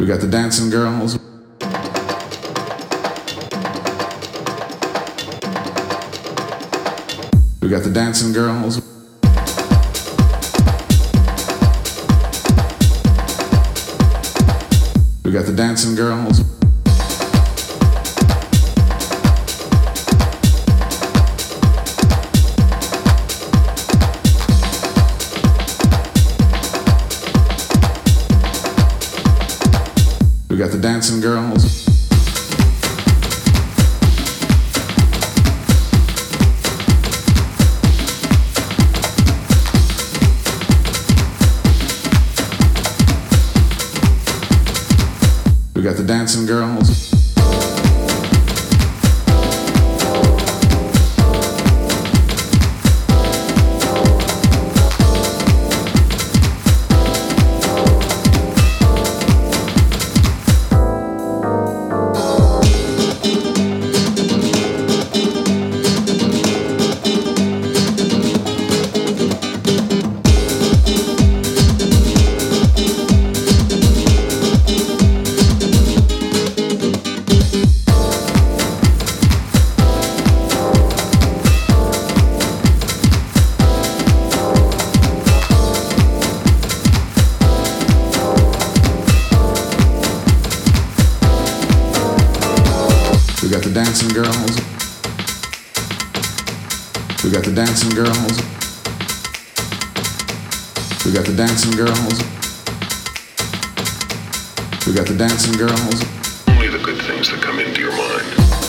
We got the dancing girls. We got the dancing girls. We got the dancing girls. We got the dancing girls. We got the dancing girls. We got the dancing girls. We got the dancing girls. We got the dancing girls. We got the dancing girls. Only the good things that come into your mind.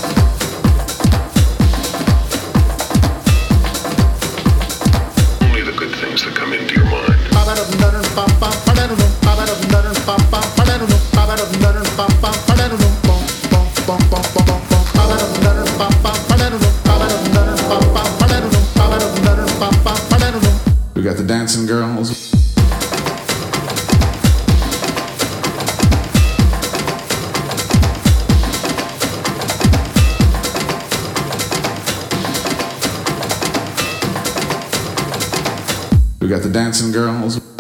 Only the good things that come into your mind. We got the dancing girls. We got the dancing girls.